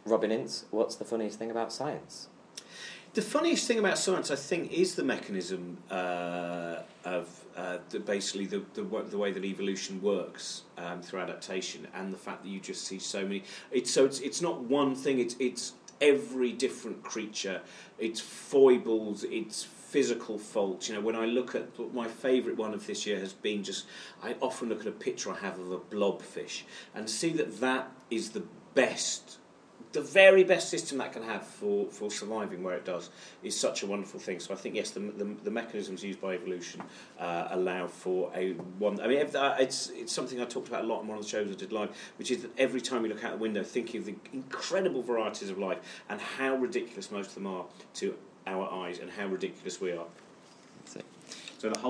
Robin Ince, what's the funniest thing about science? The funniest thing about science, I think, is the mechanism of basically the way that evolution works through adaptation, and the fact that you just see so many. It's not one thing. It's every different creature. It's foibles. It's physical faults. You know, when I look at my favourite one of this year has been I often look at a picture I have of a blobfish and see that is the best. The very best system that can have for surviving where it does is such a wonderful thing. So I think, yes, the mechanisms used by evolution allow for it's something I talked about a lot in one of the shows I did live, which is that every time you look out the window, thinking of the incredible varieties of life and how ridiculous most of them are to our eyes and how ridiculous we are. That's it. So the whole